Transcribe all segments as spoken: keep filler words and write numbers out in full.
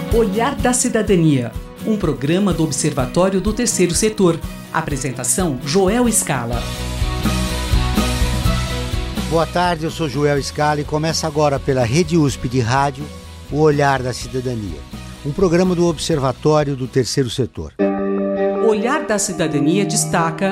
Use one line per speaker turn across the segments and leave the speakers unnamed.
Olhar da Cidadania, um programa do Observatório do Terceiro Setor. Apresentação, Joel Scala.
Boa tarde, eu sou Joel Scala e começa agora pela Rede U S P de Rádio, o Olhar da Cidadania, um programa do Observatório do Terceiro Setor.
Olhar da Cidadania destaca...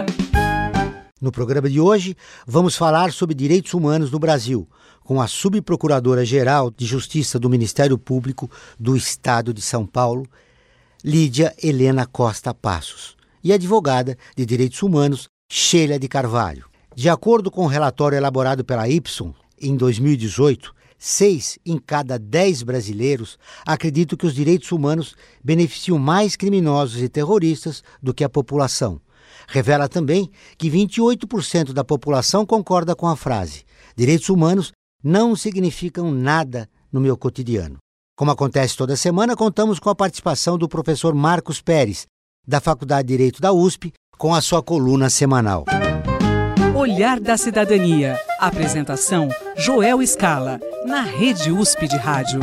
No programa de hoje, vamos falar sobre direitos humanos no Brasil, com a Subprocuradora-Geral de Justiça do Ministério Público do Estado de São Paulo, Lídia Helena Costa Passos, e a advogada de Direitos Humanos, Sheila de Carvalho. De acordo com o relatório elaborado pela Ipsos, em dois mil e dezoito, seis em cada dez brasileiros acreditam que os direitos humanos beneficiam mais criminosos e terroristas do que a população. Revela também que vinte e oito por cento da população concorda com a frase: direitos humanos não significam nada no meu cotidiano. Como acontece toda semana, contamos com a participação do professor Marcos Pérez, da Faculdade de Direito da U S P, com a sua coluna semanal.
Olhar da Cidadania. Apresentação, Joel Scala, na Rede U S P de Rádio.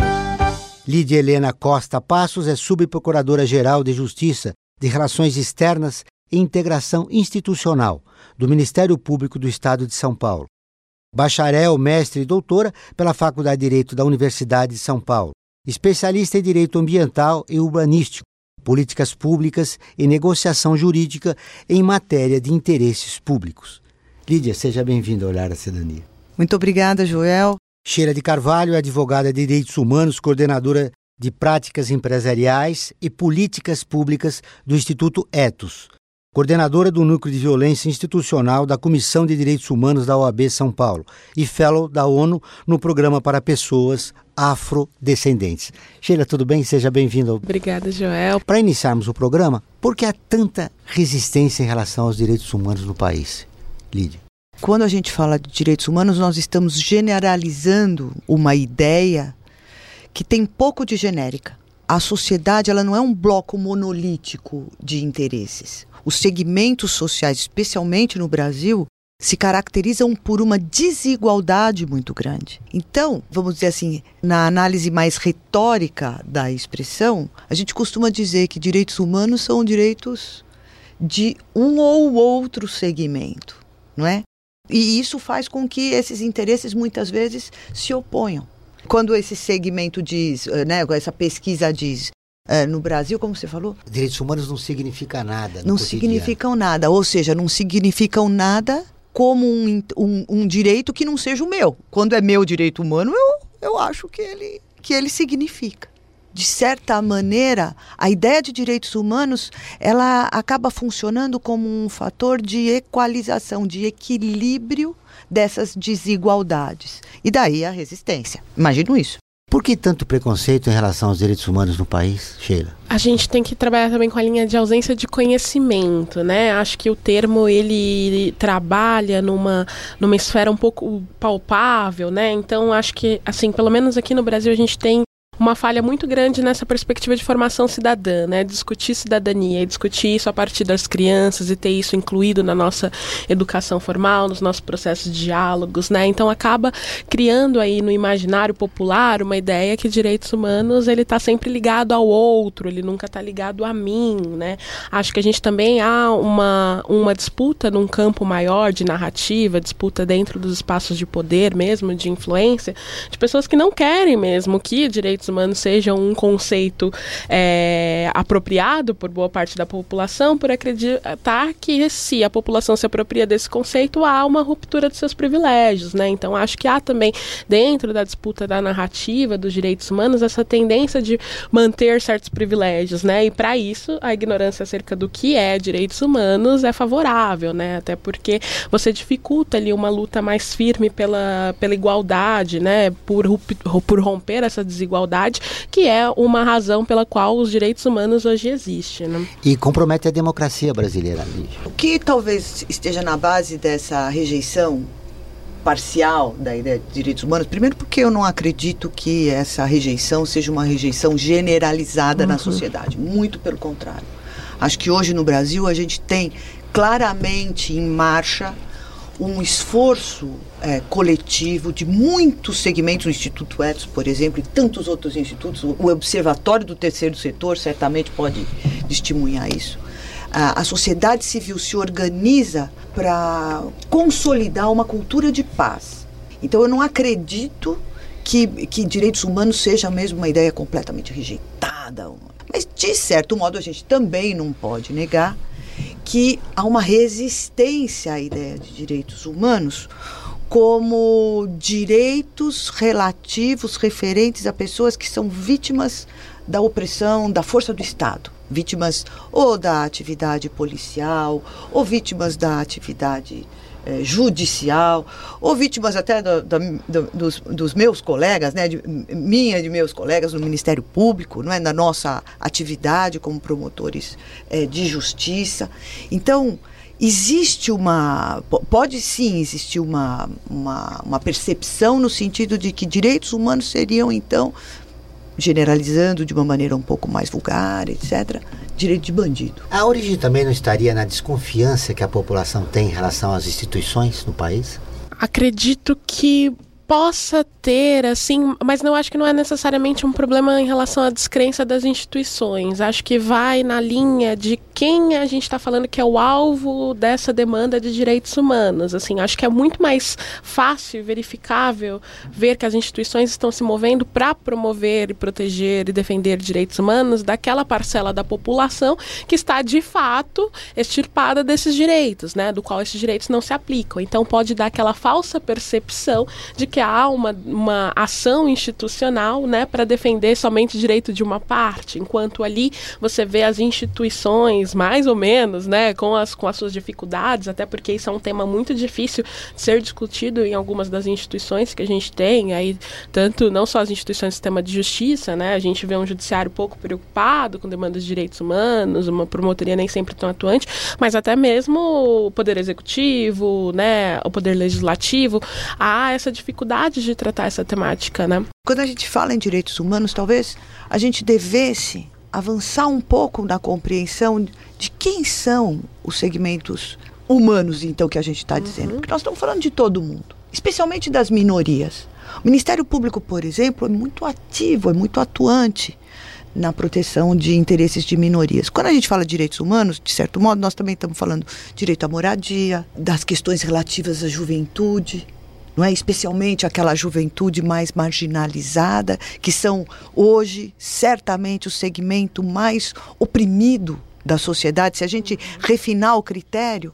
Lídia Helena Costa Passos é Subprocuradora-Geral de Justiça de Relações Externas e Integração Institucional do Ministério Público do Estado de São Paulo. Bacharel, mestre e doutora pela Faculdade de Direito da Universidade de São Paulo. Especialista em Direito Ambiental e Urbanístico, Políticas Públicas e Negociação Jurídica em matéria de interesses públicos. Lídia, seja bem-vinda ao Olhar da Cidadania.
Muito obrigada, Joel.
Sheila de Carvalho é advogada de Direitos Humanos, coordenadora de Práticas Empresariais e Políticas Públicas do Instituto Ethos, coordenadora do Núcleo de Violência Institucional da Comissão de Direitos Humanos da O A B São Paulo e fellow da ONU no Programa para Pessoas Afrodescendentes. Sheila, tudo bem? Seja bem-vinda.
Obrigada, Joel.
Para iniciarmos o programa, por que há tanta resistência em relação aos direitos humanos no país? Lídia.
Quando a gente fala de direitos humanos, nós estamos generalizando uma ideia que tem pouco de genérica. A sociedade, ela não é um bloco monolítico de interesses. Os segmentos sociais, especialmente no Brasil, se caracterizam por uma desigualdade muito grande. Então, vamos dizer assim, na análise mais retórica da expressão, a gente costuma dizer que direitos humanos são direitos de um ou outro segmento, não é? E isso faz com que esses interesses muitas vezes se oponham. Quando esse segmento diz, né, essa pesquisa diz, é, no Brasil, como você falou?
Direitos humanos não significam nada no
Não
cotidiano.
significam nada, ou seja, não significam nada como um, um, um direito que não seja o meu. Quando é meu direito humano, eu, eu acho que ele, que ele significa. De certa maneira, a ideia de direitos humanos, ela acaba funcionando como um fator de equalização, de equilíbrio dessas desigualdades. E daí a resistência. Imagino isso.
Por que tanto preconceito em relação aos direitos humanos no país, Sheila?
A gente tem que trabalhar também com a linha de ausência de conhecimento, né? Acho que o termo, ele trabalha numa, numa esfera um pouco palpável, né? Então, acho que, assim, pelo menos aqui no Brasil, a gente tem uma falha muito grande nessa perspectiva de formação cidadã, né? Discutir cidadania, discutir isso a partir das crianças e ter isso incluído na nossa educação formal, nos nossos processos de diálogos, né? Então acaba criando aí no imaginário popular uma ideia que direitos humanos, ele está sempre ligado ao outro, ele nunca está ligado a mim, né? Acho que a gente também há uma, uma disputa num campo maior de narrativa, disputa dentro dos espaços de poder mesmo, de influência, de pessoas que não querem mesmo que direitos humanos sejam um conceito é, apropriado por boa parte da população, por acreditar que se a população se apropria desse conceito, há uma ruptura de seus privilégios, né? Então acho que há também, dentro da disputa da narrativa dos direitos humanos, essa tendência de manter certos privilégios, né? E para isso, a ignorância acerca do que é direitos humanos é favorável, né? Até porque você dificulta ali uma luta mais firme pela, pela igualdade, né? Por, por romper essa desigualdade, que é uma razão pela qual os direitos humanos hoje existem, né?
E compromete a democracia brasileira, Lídia.
O que talvez esteja na base dessa rejeição parcial da ideia de direitos humanos, primeiro porque eu não acredito que essa rejeição seja uma rejeição generalizada uhum. na sociedade, muito pelo contrário. Acho que hoje no Brasil a gente tem claramente em marcha um esforço é, coletivo de muitos segmentos, o Instituto Etos, por exemplo, e tantos outros institutos. O Observatório do Terceiro Setor certamente pode testemunhar isso. A, a sociedade civil se organiza para consolidar uma cultura de paz. Então, eu não acredito que, que direitos humanos seja mesmo uma ideia completamente rejeitada. Mas, de certo modo, a gente também não pode negar que há uma resistência à ideia de direitos humanos como direitos relativos, referentes a pessoas que são vítimas da opressão, da força do Estado. Vítimas ou da atividade policial, ou vítimas da atividade eh, judicial, ou vítimas até do, do, do, dos, dos meus colegas, né, de, minha e de meus colegas no Ministério Público, não é, na nossa atividade como promotores eh, de justiça. Então, existe uma, pode sim existir uma, uma, uma percepção no sentido de que direitos humanos seriam, então, generalizando de uma maneira um pouco mais vulgar, etcétera, direito de bandido.
A origem também não estaria na desconfiança que a população tem em relação às instituições no país?
Acredito que possa ter, assim, mas não acho que não é necessariamente um problema em relação à descrença das instituições. Acho que vai na linha de quem a gente está falando que é o alvo dessa demanda de direitos humanos. Assim, acho que é muito mais fácil e verificável ver que as instituições estão se movendo para promover e proteger e defender direitos humanos daquela parcela da população que está, de fato, extirpada desses direitos, né, do qual esses direitos não se aplicam. Então, pode dar aquela falsa percepção de que há uma, uma ação institucional, né, para defender somente o direito de uma parte, enquanto ali você vê as instituições mais ou menos, né, com as, com as suas dificuldades, até porque isso é um tema muito difícil de ser discutido em algumas das instituições que a gente tem, aí, tanto não só as instituições do sistema de justiça, né, a gente vê um judiciário pouco preocupado com demandas de direitos humanos, uma promotoria nem sempre tão atuante, mas até mesmo o poder executivo, né, o poder legislativo, há essa dificuldade de tratar essa temática, né?
Quando a gente fala em direitos humanos, talvez a gente devesse avançar um pouco na compreensão de quem são os segmentos humanos, então, que a gente está uhum. dizendo. Porque nós estamos falando de todo mundo, especialmente das minorias. O Ministério Público, por exemplo, é muito ativo, é muito atuante na proteção de interesses de minorias. Quando a gente fala de direitos humanos, de certo modo, nós também estamos falando direito à moradia, das questões relativas à juventude, não é? Especialmente aquela juventude mais marginalizada, que são hoje certamente o segmento mais oprimido da sociedade. Se a gente refinar o critério,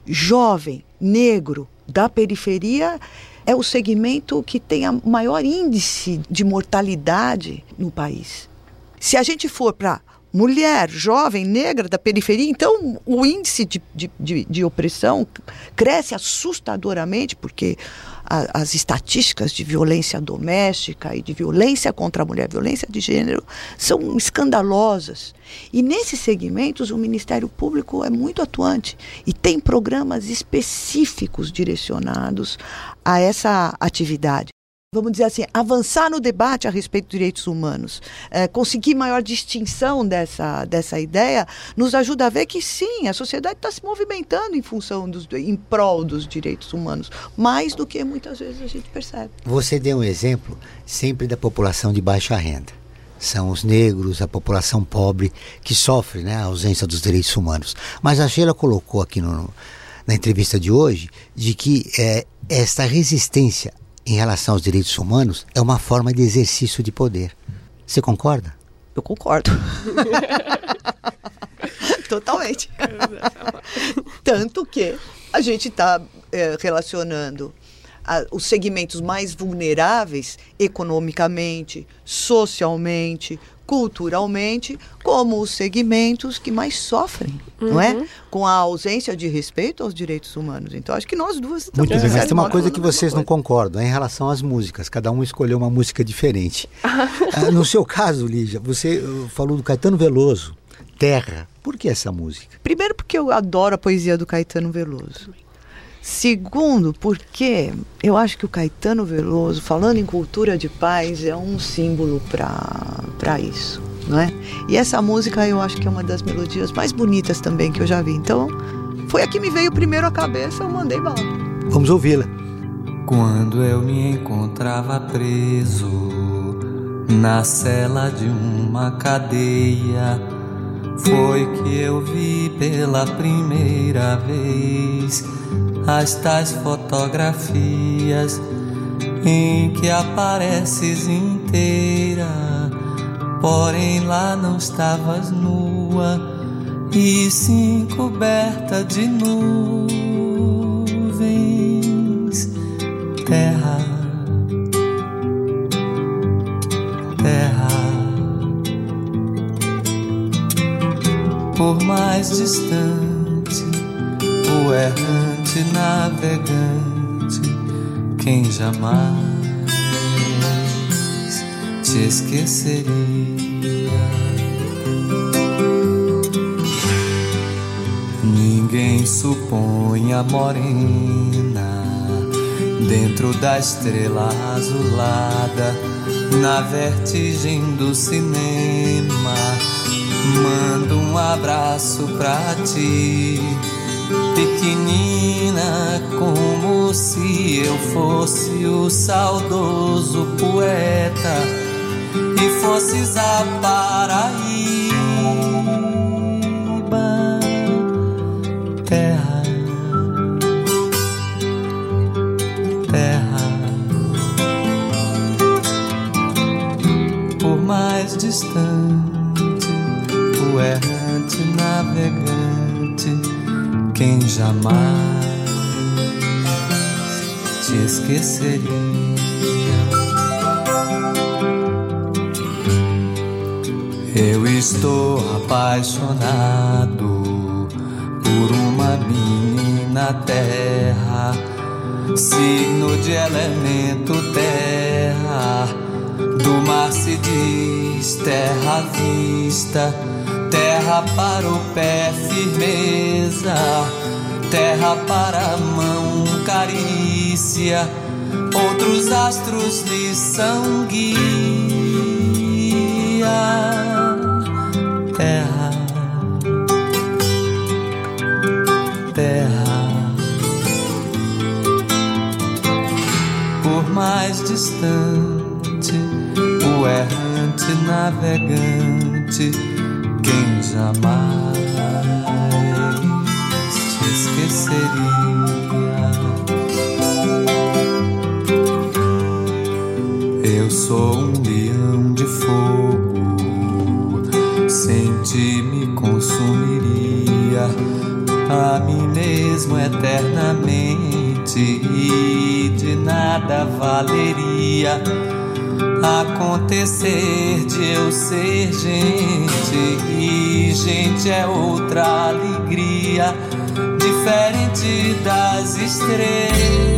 jovem, negro, da periferia, é o segmento que tem o maior índice de mortalidade no país. Se a gente for para mulher, jovem, negra, da periferia, então o índice de, de, de, de opressão cresce assustadoramente, porque a, as estatísticas de violência doméstica e de violência contra a mulher, violência de gênero, são escandalosas. E nesses segmentos o Ministério Público é muito atuante e tem programas específicos direcionados a essa atividade. Vamos dizer assim, avançar no debate a respeito de direitos humanos, é, conseguir maior distinção dessa, dessa ideia, nos ajuda a ver que sim, a sociedade está se movimentando em função, dos, em prol dos direitos humanos, mais do que muitas vezes a gente percebe.
Você deu um exemplo sempre da população de baixa renda. São os negros, a população pobre que sofre, né, a ausência dos direitos humanos. Mas a Sheila colocou aqui no, na entrevista de hoje de que é, esta resistência em relação aos direitos humanos, é uma forma de exercício de poder. Você concorda?
Eu concordo. Totalmente. Tanto que a gente está é, relacionando a, os segmentos mais vulneráveis economicamente, socialmente, culturalmente, como os segmentos que mais sofrem, uhum. não é? Com a ausência de respeito aos direitos humanos. Então, acho que nós duas...
Muito bem, mas tem uma coisa que vocês não concordam, é em relação às músicas. Cada um escolheu uma música diferente. ah, no seu caso, Lígia, você falou do Caetano Veloso, Terra. Por que essa música?
Primeiro, porque eu adoro a poesia do Caetano Veloso. Segundo, porque eu acho que o Caetano Veloso, falando em cultura de paz, é um símbolo para isso, não é? E essa música eu acho que é uma das melodias mais bonitas também que eu já vi. Então, foi a que me veio primeiro à cabeça, eu mandei bala.
Vamos ouvi-la.
Quando eu me encontrava preso na cela de uma cadeia, foi que eu vi pela primeira vez as tais fotografias em que apareces inteira, porém lá não estavas nua, e sim coberta de nuvens. Terra, terra, por mais distante, o errante navegante, quem jamais te esqueceria. Ninguém supõe a morena dentro da estrela azulada, na vertigem do cinema. Mando um abraço pra ti, pequenina, como se eu fosse o saudoso poeta e fosses a Paraíba. Terra, terra, por mais distante, o errante navegante, quem jamais te esqueceria. Eu estou apaixonado por uma menina terra, signo de elemento terra, do mar se diz terra à vista, terra para o pé firmeza, terra para a mão carícia, outros astros lhe são guia. Terra, terra, por mais distante, o errante navegante, quem jamais te esqueceria. Eu sou um leão de fogo, sem ti me consumiria a mim mesmo eternamente, e de nada valeria acontecer de eu ser gente, e gente é outra alegria, diferente das estrelas.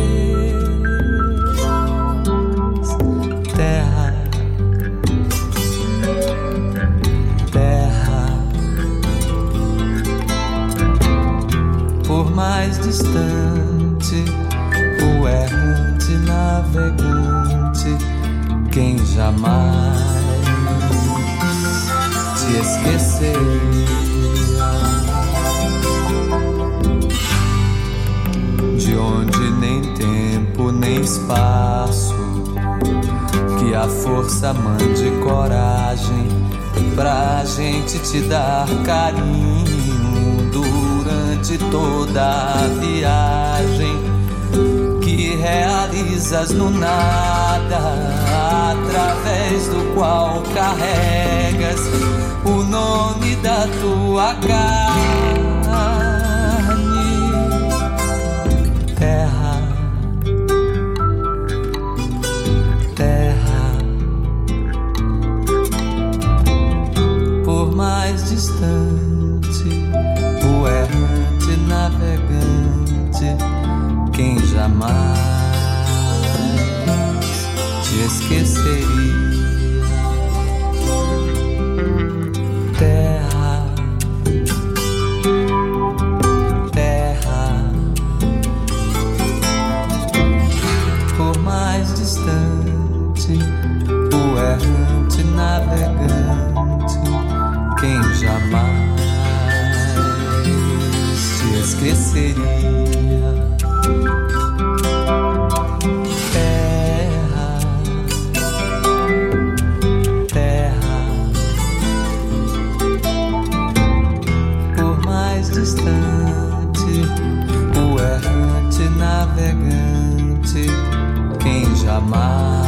Terra, terra, por mais distante, o errante navegante, quem jamais te esqueceria. De onde nem tempo nem espaço, que a força mande coragem pra gente te dar carinho durante toda a viagem que realizas no nada, através do qual carregas o nome da tua carne. Terra, terra, por mais distante, o errante navegante, quem jamais te esqueceria. Terra, terra, por mais distante, o errante navegante, quem jamais te esqueceria. jamais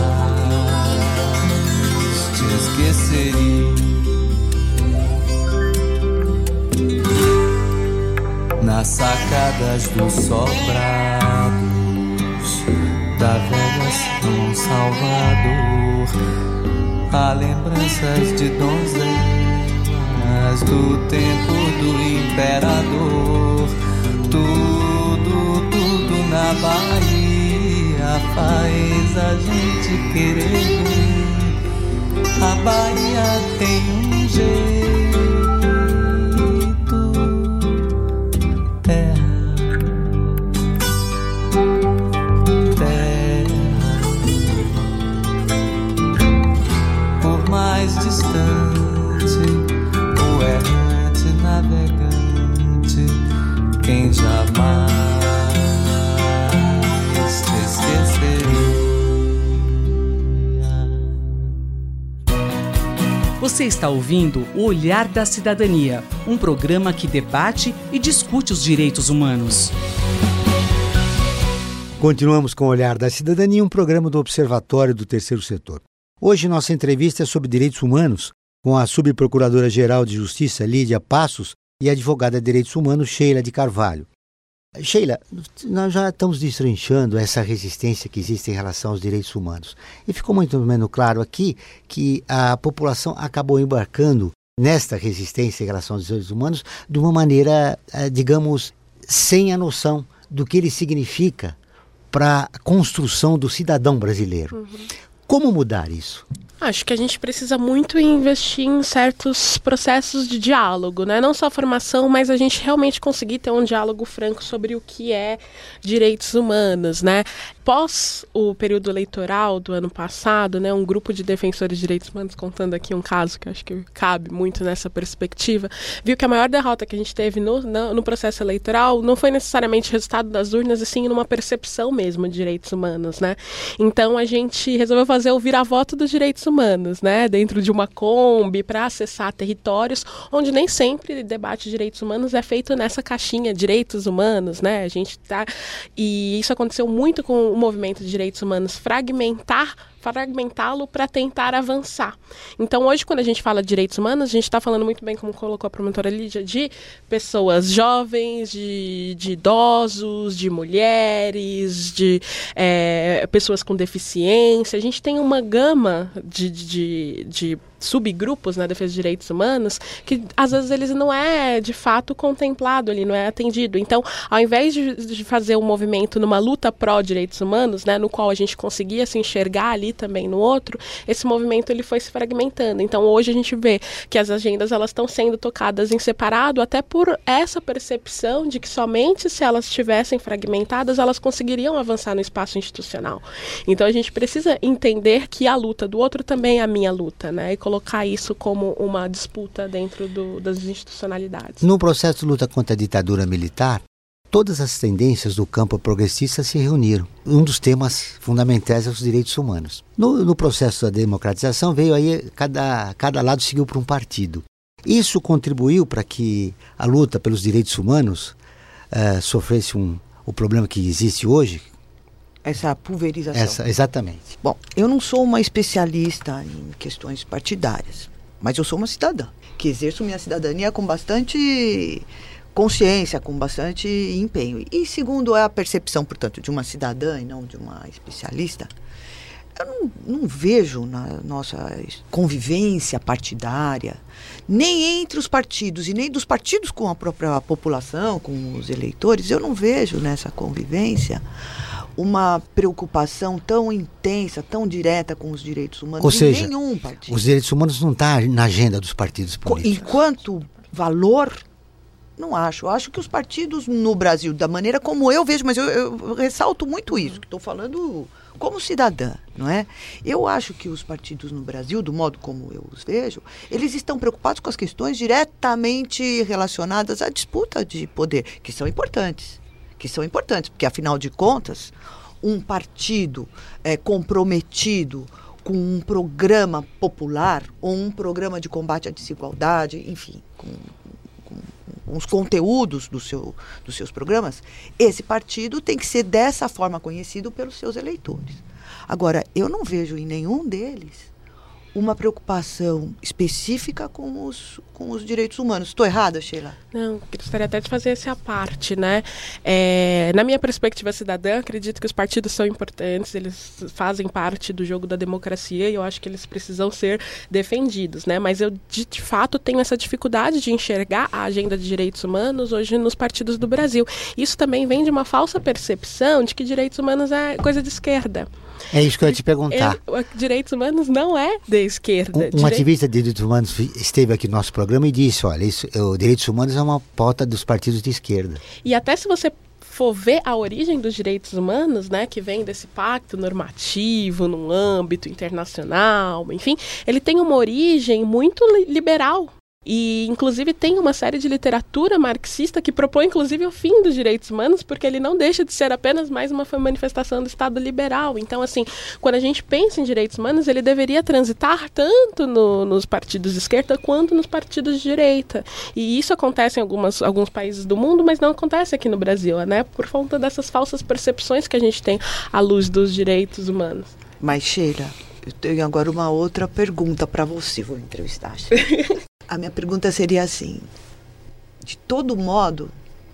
te esqueceria. Nas sacadas dos sobrados da velha São Salvador, há lembranças de donzelas do tempo do imperador. Tudo, tudo na Bahia faz a gente querer ver. A Bahia tem um jeito, terra, terra. Por mais distante, o errante navegante, quem jamais te esqueceria.
Você está ouvindo O Olhar da Cidadania, um programa que debate e discute os direitos humanos.
Continuamos com o Olhar da Cidadania, um programa do Observatório do Terceiro Setor. Hoje nossa entrevista é sobre direitos humanos, com a Subprocuradora-Geral de Justiça, Lídia Passos, e a advogada de direitos humanos, Sheila de Carvalho. Sheila, nós já estamos destrinchando essa resistência que existe em relação aos direitos humanos. E ficou muito menos claro aqui que a população acabou embarcando nesta resistência em relação aos direitos humanos de uma maneira, digamos, sem a noção do que ele significa para a construção do cidadão brasileiro. Uhum. Como mudar isso?
Acho que a gente precisa muito investir em certos processos de diálogo, né? Não só a formação, mas a gente realmente conseguir ter um diálogo franco sobre o que é direitos humanos, né? Pós o período eleitoral do ano passado, né, um grupo de defensores de direitos humanos, contando aqui um caso que acho que cabe muito nessa perspectiva, viu que a maior derrota que a gente teve no, no, no processo eleitoral não foi necessariamente resultado das urnas, e sim numa percepção mesmo de direitos humanos, né? Então a gente resolveu fazer o vira-voto dos direitos humanos, né, dentro de uma Kombi para acessar territórios onde nem sempre o debate de direitos humanos é feito nessa caixinha direitos humanos, né? A gente tá, e isso aconteceu muito com o movimento de direitos humanos, fragmentar fragmentá-lo para tentar avançar. Então, hoje, quando a gente fala de direitos humanos, a gente está falando muito bem, como colocou a promotora Lídia, de pessoas jovens, de, de idosos, de mulheres, de é, pessoas com deficiência. A gente tem uma gama de, de, de subgrupos na defesa de direitos humanos que, às vezes, eles não é, de fato, contemplado ali, não é atendido. Então, ao invés de, de fazer um movimento numa luta pró-direitos humanos, né, no qual a gente conseguia se enxergar ali também no outro, esse movimento ele foi se fragmentando. Então, hoje a gente vê que as agendas elas estão sendo tocadas em separado, até por essa percepção de que somente se elas estivessem fragmentadas, elas conseguiriam avançar no espaço institucional. Então, a gente precisa entender que a luta do outro também é a minha luta, né, e colocar isso como uma disputa dentro do, das institucionalidades.
No processo de luta contra a ditadura militar, todas as tendências do campo progressista se reuniram. Um dos temas fundamentais é os direitos humanos. No, no processo da democratização, veio aí, cada, cada lado seguiu para um partido. Isso contribuiu para que a luta pelos direitos humanos uh, sofresse um, o problema que existe hoje?
Essa pulverização.
Essa, exatamente.
Bom, eu não sou uma especialista em questões partidárias, mas eu sou uma cidadã, que exerço minha cidadania com bastante consciência, com bastante empenho. E segundo a percepção, portanto, de uma cidadã e não de uma especialista, eu não, não vejo na nossa convivência partidária, nem entre os partidos e nem dos partidos com a própria população, com os eleitores, eu não vejo nessa convivência uma preocupação tão intensa, tão direta com os direitos humanos.
Ou seja,
em nenhum partido.
Os direitos humanos não estão na agenda dos partidos políticos.
Enquanto valor, não acho. Eu acho que os partidos no Brasil, da maneira como eu vejo, mas eu, eu ressalto muito isso, que estou falando como cidadã, não é? Eu acho que os partidos no Brasil, do modo como eu os vejo, eles estão preocupados com as questões diretamente relacionadas à disputa de poder, que são importantes. que são importantes, porque, afinal de contas, um partido é, comprometido com um programa popular ou um programa de combate à desigualdade, enfim, com, com, com os conteúdos do seu, dos seus programas, esse partido tem que ser dessa forma conhecido pelos seus eleitores. Agora, eu não vejo em nenhum deles uma preocupação específica com os, com os direitos humanos. Estou errada, Sheila?
Não, gostaria até de fazer essa parte, né? É, na minha perspectiva cidadã, acredito que os partidos são importantes, eles fazem parte do jogo da democracia e eu acho que eles precisam ser defendidos, né? Mas eu, de, de fato, tenho essa dificuldade de enxergar a agenda de direitos humanos hoje nos partidos do Brasil. Isso também vem de uma falsa percepção de que direitos humanos é coisa de esquerda.
É isso que eu ia te perguntar.
Ele, direitos humanos não é de esquerda.
Um, um
Direi...
ativista de direitos humanos esteve aqui no nosso programa e disse, olha, isso, o direitos humanos é uma pauta dos partidos de esquerda.
E até se você for ver a origem dos direitos humanos, né, que vem desse pacto normativo num âmbito internacional, enfim, ele tem uma origem muito liberal. E, inclusive, tem uma série de literatura marxista que propõe, inclusive, o fim dos direitos humanos, porque ele não deixa de ser apenas mais uma manifestação do Estado liberal. Então, assim, quando a gente pensa em direitos humanos, ele deveria transitar tanto no, nos partidos de esquerda quanto nos partidos de direita. E isso acontece em algumas, alguns países do mundo, mas não acontece aqui no Brasil, né? Por conta dessas falsas percepções que a gente tem à luz dos direitos humanos.
Mas, Sheila, eu tenho agora uma outra pergunta para você. Vou entrevistar. A minha pergunta seria assim: de todo modo,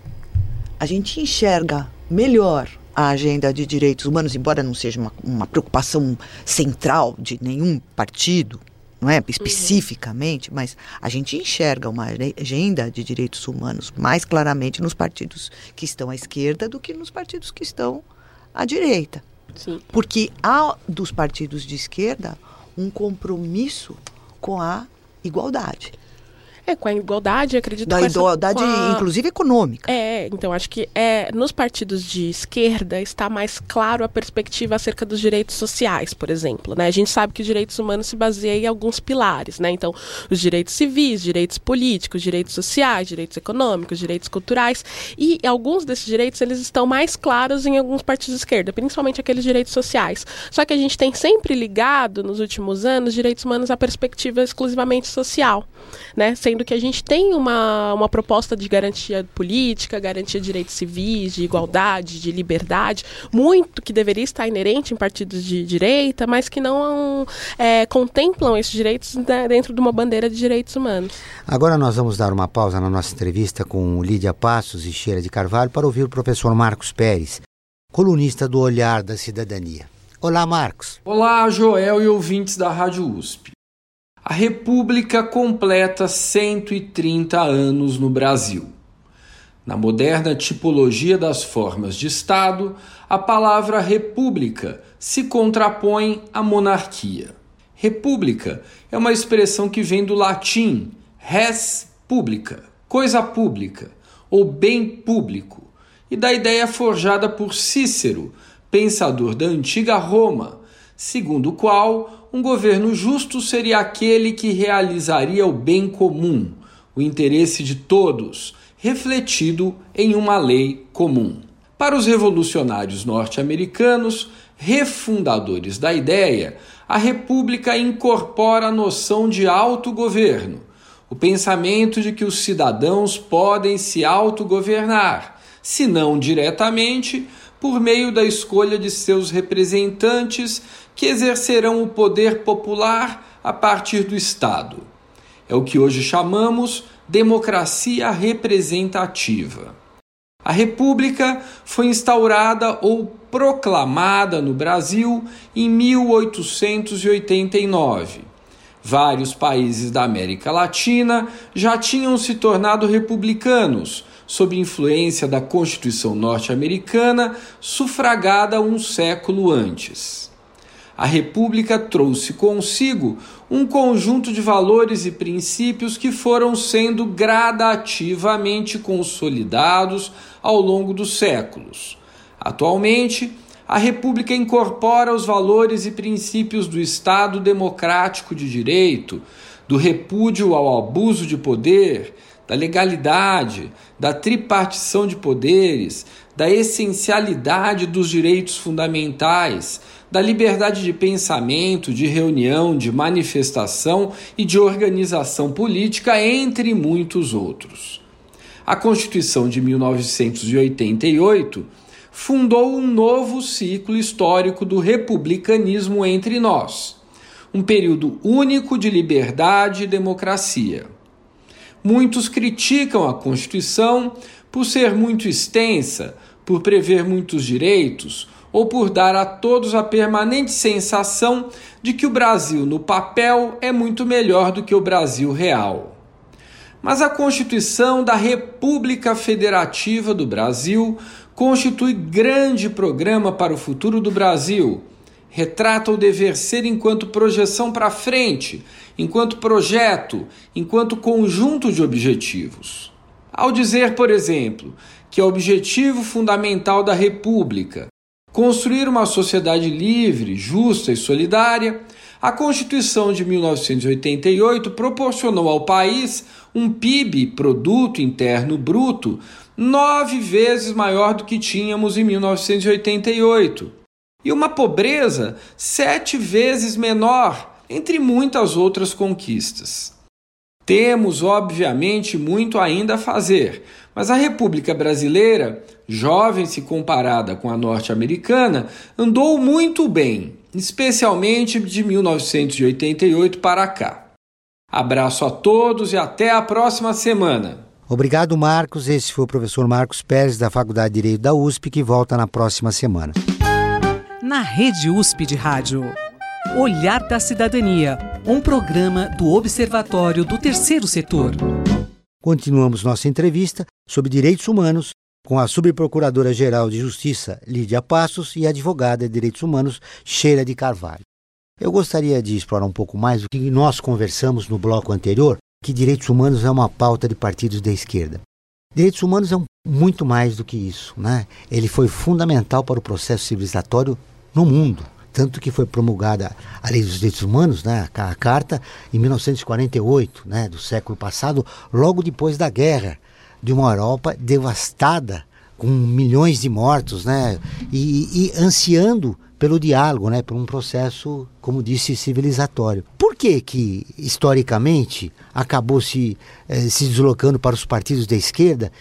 a gente enxerga melhor a agenda de direitos humanos, embora não seja uma, uma preocupação central de nenhum partido, não é? Especificamente, uhum. Mas a gente enxerga uma agenda de direitos humanos mais claramente nos partidos que estão à esquerda do que nos partidos que estão à direita.
Sim.
Porque há dos partidos de esquerda um compromisso com a igualdade.
É, com a igualdade, acredito...
Da igualdade, a... inclusive, econômica.
É, então, acho que é, nos partidos de esquerda está mais claro a perspectiva acerca dos direitos sociais, por exemplo, né? A gente sabe que os direitos humanos se baseiam em alguns pilares, né? Então, os direitos civis, direitos políticos, direitos sociais, direitos econômicos, direitos culturais, e alguns desses direitos, eles estão mais claros em alguns partidos de esquerda, principalmente aqueles direitos sociais. Só que a gente tem sempre ligado, nos últimos anos, direitos humanos à perspectiva exclusivamente social, né? Sendo que a gente tem uma, uma proposta de garantia política, garantia de direitos civis, de igualdade, de liberdade, muito que deveria estar inerente em partidos de direita, mas que não é, contemplam esses direitos, né, dentro de uma bandeira de direitos humanos.
Agora nós vamos dar uma pausa na nossa entrevista com Lídia Passos e Sheila de Carvalho para ouvir o professor Marcos Pérez, colunista do Olhar da Cidadania. Olá, Marcos.
Olá, Joel e ouvintes da Rádio U S P. A República completa cento e trinta anos no Brasil. Na moderna tipologia das formas de Estado, a palavra república se contrapõe à monarquia. República é uma expressão que vem do latim res publica, coisa pública, ou bem público, e da ideia forjada por Cícero, pensador da antiga Roma, segundo o qual um governo justo seria aquele que realizaria o bem comum, o interesse de todos, refletido em uma lei comum. Para os revolucionários norte-americanos, refundadores da ideia, a República incorpora a noção de autogoverno, o pensamento de que os cidadãos podem se autogovernar, se não diretamente, por meio da escolha de seus representantes que exercerão o poder popular a partir do Estado. É o que hoje chamamos democracia representativa. A República foi instaurada ou proclamada no Brasil em mil oitocentos e oitenta e nove. Vários países da América Latina já tinham se tornado republicanos, sob influência da Constituição norte-americana, sufragada um século antes. A República trouxe consigo um conjunto de valores e princípios que foram sendo gradativamente consolidados ao longo dos séculos. Atualmente, a República incorpora os valores e princípios do Estado democrático de direito, do repúdio ao abuso de poder, da legalidade, da tripartição de poderes, da essencialidade dos direitos fundamentais, da liberdade de pensamento, de reunião, de manifestação e de organização política, entre muitos outros. A Constituição de mil novecentos e oitenta e oito fundou um novo ciclo histórico do republicanismo entre nós, um período único de liberdade e democracia. Muitos criticam a Constituição por ser muito extensa, por prever muitos direitos ou por dar a todos a permanente sensação de que o Brasil no papel é muito melhor do que o Brasil real. Mas a Constituição da República Federativa do Brasil constitui grande programa para o futuro do Brasil, retrata o dever ser enquanto projeção para frente, enquanto projeto, enquanto conjunto de objetivos. Ao dizer, por exemplo, que é o objetivo fundamental da República construir uma sociedade livre, justa e solidária, a Constituição de mil novecentos e oitenta e oito proporcionou ao país um P I B, Produto Interno Bruto, nove vezes maior do que tínhamos em mil novecentos e oitenta e oito, e uma pobreza sete vezes menor, entre muitas outras conquistas. Temos, obviamente, muito ainda a fazer, mas a República Brasileira, jovem se comparada com a norte-americana, andou muito bem, especialmente de mil novecentos e oitenta e oito para cá. Abraço a todos e até a próxima semana.
Obrigado, Marcos. Esse foi o professor Marcos Pérez, da Faculdade de Direito da U S P, que volta na próxima semana.
Na Rede U S P de Rádio, Olhar da Cidadania, um programa do Observatório do Terceiro Setor.
Continuamos nossa entrevista sobre direitos humanos com a Subprocuradora-Geral de Justiça, Lídia Passos, e a advogada de direitos humanos, Sheila de Carvalho. Eu gostaria de explorar um pouco mais o que nós conversamos no bloco anterior, que direitos humanos é uma pauta de partidos da esquerda. Direitos humanos é um, muito mais do que isso, né? Ele foi fundamental para o processo civilizatório no mundo, tanto que foi promulgada a Lei dos Direitos Humanos, né, a Carta, em mil novecentos e quarenta e oito, né, do século passado, logo depois da guerra, de uma Europa devastada, com milhões de mortos, né, e, e ansiando pelo diálogo, né, por um processo, como disse, civilizatório. Por que que, historicamente, acabou se, eh, se deslocando para os partidos da esquerda,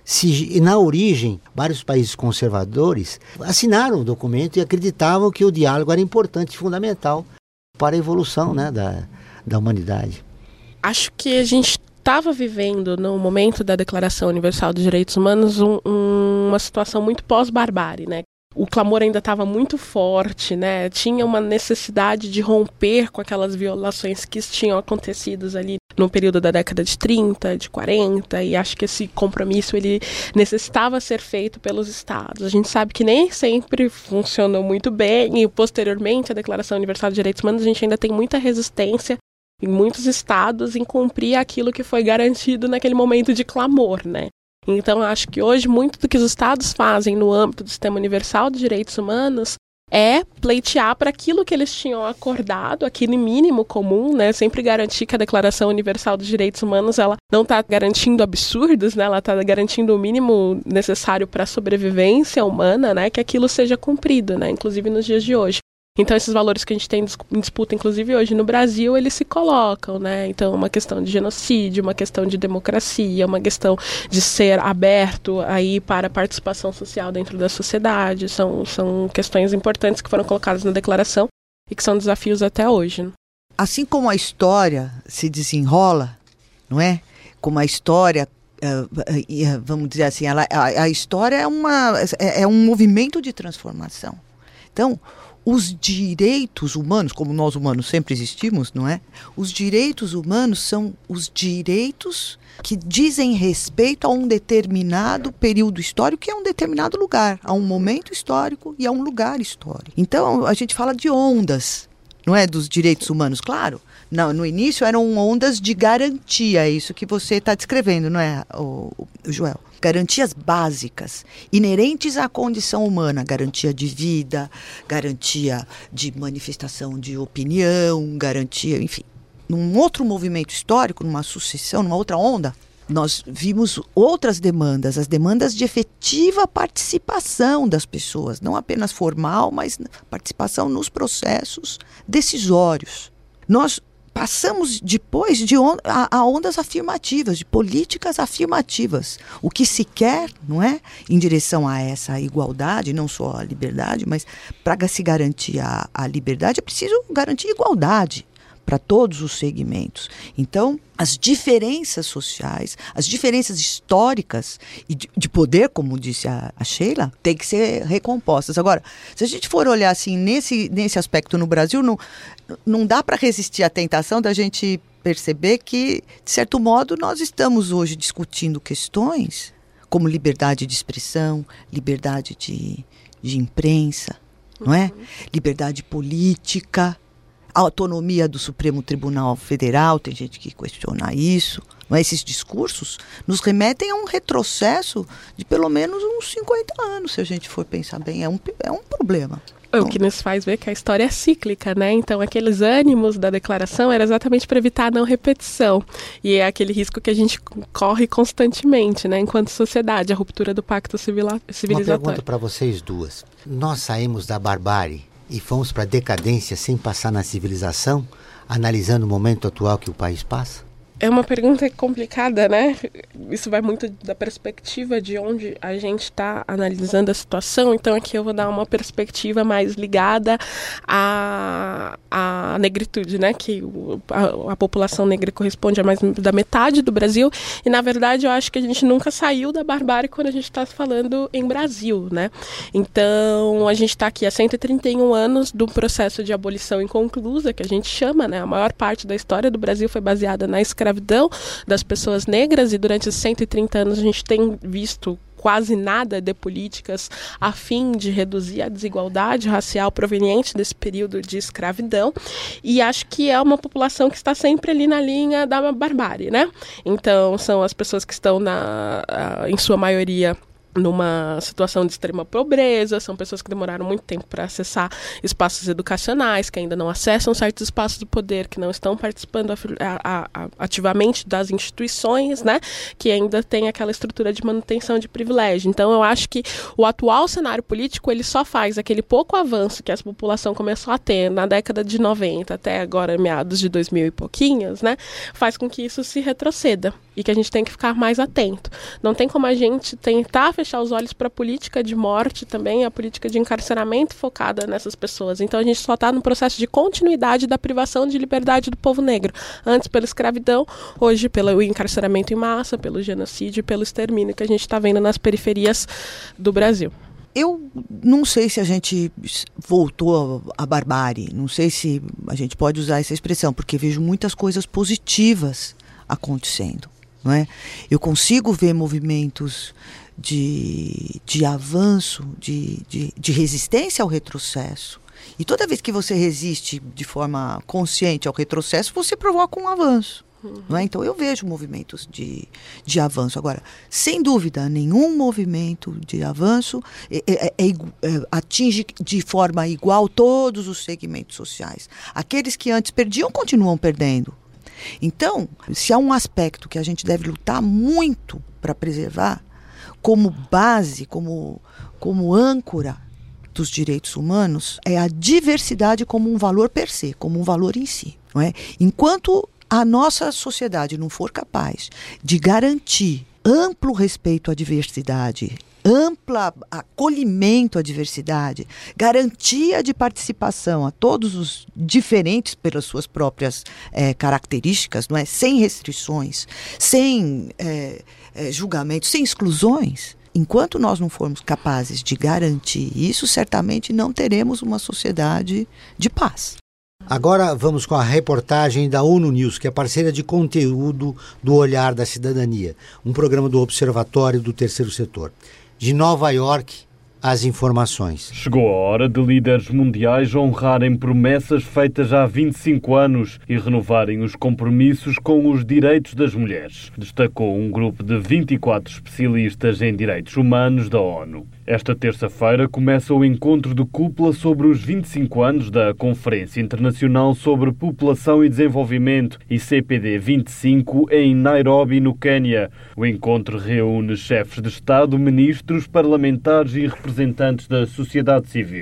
se na origem vários países conservadores assinaram o documento e acreditavam que o diálogo era importante e fundamental para a evolução, né, da, da humanidade?
Acho que a gente estava vivendo, no momento da Declaração Universal dos Direitos Humanos, um, um, uma situação muito pós-barbárie, né? O clamor ainda estava muito forte, né? Tinha uma necessidade de romper com aquelas violações que tinham acontecido ali no período da década de trinta, de quarenta, e acho que esse compromisso ele necessitava ser feito pelos estados. A gente sabe que nem sempre funcionou muito bem, e posteriormente a Declaração Universal dos Direitos Humanos a gente ainda tem muita resistência em muitos estados em cumprir aquilo que foi garantido naquele momento de clamor, né? Então, acho que hoje, muito do que os estados fazem no âmbito do Sistema Universal de Direitos Humanos é pleitear para aquilo que eles tinham acordado, aquele mínimo comum, né? Sempre garantir que a Declaração Universal dos Direitos Humanos ela não está garantindo absurdos, né? Ela está garantindo o mínimo necessário para a sobrevivência humana, né? Que aquilo seja cumprido, né? Inclusive nos dias de hoje. Então, esses valores que a gente tem em disputa, inclusive hoje no Brasil, eles se colocam, né? Então, uma questão de genocídio, uma questão de democracia, uma questão de ser aberto aí para a participação social dentro da sociedade. São, são questões importantes que foram colocadas na declaração e que são desafios até hoje.
Assim como a história se desenrola, não é? Como a história, uh, uh, vamos dizer assim, ela, a, a história é, uma, é, é um movimento de transformação. Então, os direitos humanos, como nós humanos sempre existimos, não é? Os direitos humanos são os direitos que dizem respeito a um determinado período histórico e a um determinado lugar, a um momento histórico e a um lugar histórico. Então, a gente fala de ondas, não é? Dos direitos humanos, claro. Não, no início eram ondas de garantia, é isso que você está descrevendo, não é, o, o Joel? Garantias básicas, inerentes à condição humana, garantia de vida, garantia de manifestação de opinião, garantia, enfim. Num outro movimento histórico, numa sucessão, numa outra onda, nós vimos outras demandas, as demandas de efetiva participação das pessoas, não apenas formal, mas participação nos processos decisórios. Nós passamos depois de on- a, a ondas afirmativas, de políticas afirmativas. O que se quer, não é? Em direção a essa igualdade, não só a liberdade, mas para se garantir a, a liberdade é preciso garantir igualdade para todos os segmentos. Então, as diferenças sociais, as diferenças históricas e de, de poder, como disse a, a Sheila, tem que ser recompostas. Agora, se a gente for olhar assim, nesse, nesse aspecto no Brasil, não, não dá para resistir à tentação da gente perceber que, de certo modo, nós estamos hoje discutindo questões como liberdade de expressão, liberdade de, de imprensa, não é? Liberdade política, a autonomia do Supremo Tribunal Federal, tem gente que questiona isso. Não é? Esses discursos nos remetem a um retrocesso de pelo menos uns cinquenta anos, se a gente for pensar bem. É um, é um problema.
O que nos faz ver que a história é cíclica, né? Então, aqueles ânimos da declaração era exatamente para evitar a não repetição. E é aquele risco que a gente corre constantemente, né? Enquanto sociedade, a ruptura do pacto civila- civilizatório.
Uma pergunta para vocês duas. Nós saímos da barbárie e fomos para a decadência sem passar na civilização, analisando o momento atual que o país passa?
É uma pergunta complicada, né? Isso vai muito da perspectiva de onde a gente está analisando a situação. Então, aqui eu vou dar uma perspectiva mais ligada à, à negritude, né? Que o, a, a população negra corresponde a mais da metade do Brasil. E, na verdade, eu acho que a gente nunca saiu da barbárie quando a gente está falando em Brasil, né? Então, a gente está aqui há cento e trinta e um anos do processo de abolição inconclusa, que a gente chama, né? A maior parte da história do Brasil foi baseada na escravidão das pessoas negras, e durante esses cento e trinta anos a gente tem visto quase nada de políticas a fim de reduzir a desigualdade racial proveniente desse período de escravidão, e acho que é uma população que está sempre ali na linha da barbárie, né? Então, são as pessoas que estão, na, em sua maioria, numa situação de extrema pobreza, são pessoas que demoraram muito tempo para acessar espaços educacionais, que ainda não acessam certos espaços do poder, que não estão participando a, a, a, ativamente das instituições, né, que ainda tem aquela estrutura de manutenção de privilégio. Então, eu acho que o atual cenário político, ele só faz aquele pouco avanço que essa população começou a ter na década de noventa até agora, meados de dois mil e pouquinhos, né, faz com que isso se retroceda e que a gente tem que ficar mais atento. Não tem como a gente tentar fechar os olhos para a política de morte também, a política de encarceramento focada nessas pessoas. Então, a gente só está no processo de continuidade da privação de liberdade do povo negro. Antes pela escravidão, hoje pelo encarceramento em massa, pelo genocídio e pelo extermínio que a gente está vendo nas periferias do Brasil.
Eu não sei se a gente voltou à barbárie, não sei se a gente pode usar essa expressão, porque vejo muitas coisas positivas acontecendo. Não é? Eu consigo ver movimentos de, de avanço, de, de, de resistência ao retrocesso. E toda vez que você resiste de forma consciente ao retrocesso, você provoca um avanço. Uhum. Não é? Então eu vejo movimentos de, de avanço. Agora, sem dúvida, nenhum movimento de avanço é, é, é, é, atinge de forma igual todos os segmentos sociais. Aqueles que antes perdiam, continuam perdendo. Então, se há um aspecto que a gente deve lutar muito para preservar, como base, como, como âncora dos direitos humanos, é a diversidade como um valor per se, como um valor em si. Não é? Enquanto a nossa sociedade não for capaz de garantir amplo respeito à diversidade, amplo acolhimento à diversidade, garantia de participação a todos os diferentes pelas suas próprias é, características, não é? Sem restrições, sem é, é, julgamentos, sem exclusões. Enquanto nós não formos capazes de garantir isso, certamente não teremos uma sociedade de paz.
Agora vamos com a reportagem da ONU News, que é parceira de conteúdo do Olhar da Cidadania, um programa do Observatório do Terceiro Setor. De Nova York, as informações.
Chegou a hora de líderes mundiais honrarem promessas feitas há vinte e cinco anos e renovarem os compromissos com os direitos das mulheres, destacou um grupo de vinte e quatro especialistas em direitos humanos da ONU. Esta terça-feira começa o encontro de cúpula sobre os vinte e cinco anos da Conferência Internacional sobre População e Desenvolvimento, I C P D vinte e cinco, em Nairobi, no Quênia. O encontro reúne chefes de Estado, ministros, parlamentares e representantes da sociedade civil.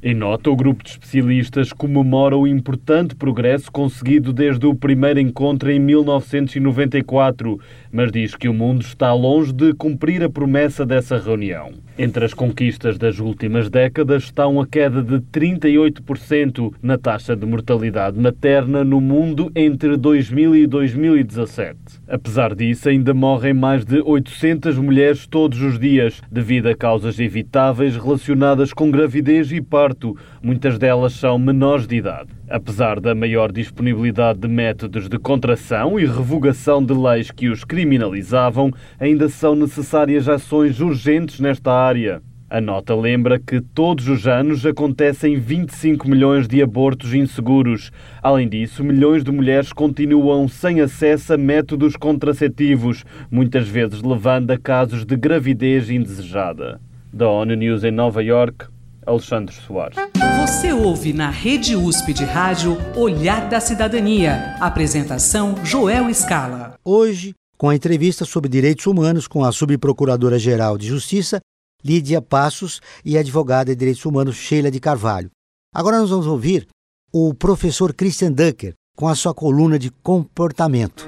Em nota, o grupo de especialistas comemora o importante progresso conseguido desde o primeiro encontro em mil novecentos e noventa e quatro, mas diz que o mundo está longe de cumprir a promessa dessa reunião. Entre as conquistas das últimas décadas está uma queda de trinta e oito por cento na taxa de mortalidade materna no mundo entre dois mil e dois mil e dezassete. Apesar disso, ainda morrem mais de oitocentas mulheres todos os dias, devido a causas evitáveis relacionadas com gravidez e parto. Muitas delas são menores de idade. Apesar da maior disponibilidade de métodos de contração e revogação de leis que os criminalizavam, ainda são necessárias ações urgentes nesta área. A nota lembra que todos os anos acontecem vinte e cinco milhões de abortos inseguros. Além disso, milhões de mulheres continuam sem acesso a métodos contraceptivos, muitas vezes levando a casos de gravidez indesejada. Da ONU News em Nova York, Alexandre Soares.
Você ouve na Rede U S P de Rádio Olhar da Cidadania. Apresentação Joel Scala.
Hoje, com a entrevista sobre direitos humanos com a subprocuradora-geral de Justiça, Lídia Passos, e a advogada de direitos humanos Sheila de Carvalho. Agora nós vamos ouvir o professor Christian Dunker com a sua coluna de comportamento.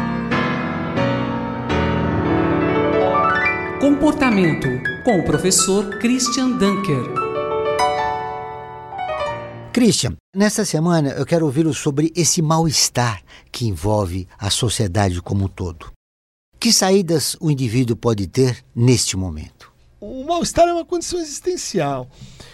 Comportamento, com o professor Christian Dunker.
Christian, nesta semana eu quero ouvi-lo sobre esse mal-estar que envolve a sociedade como um todo. Que saídas o indivíduo pode ter neste momento?
O mal-estar é uma condição existencial.